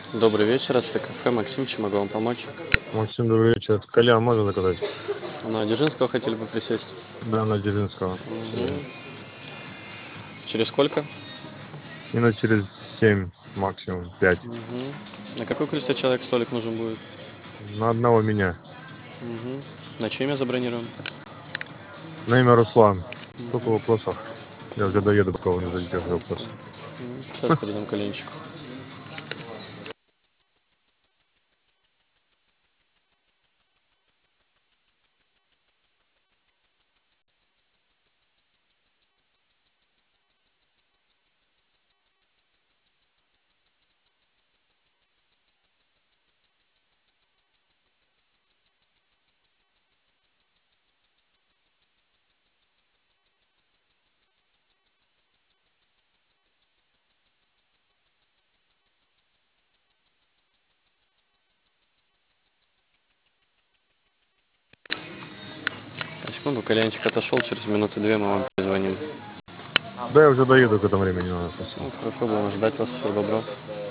Добрый вечер, это кафе Максим, чем могу вам помочь? Максим, добрый вечер. Кальян можно заказать? На Дзержинского хотели бы присесть? Да, на Дзержинского. Мгм. Через сколько? Минут через 7, максимум 5. Мгм. На какое количество человек столик нужен будет? На одного меня. Мгм. На чье имя забронируем? На имя Руслан. Сколько Мгм. вопросов? Я уже доеду, пока вы не зададите вопрос. Сейчас передам коленчику. Секунду, коленчик отошел, через минуты две мы вам перезвоним. Да, я уже доеду к этому времени. Надо, спасибо. Хорошо, будем ждать вас, всего доброго.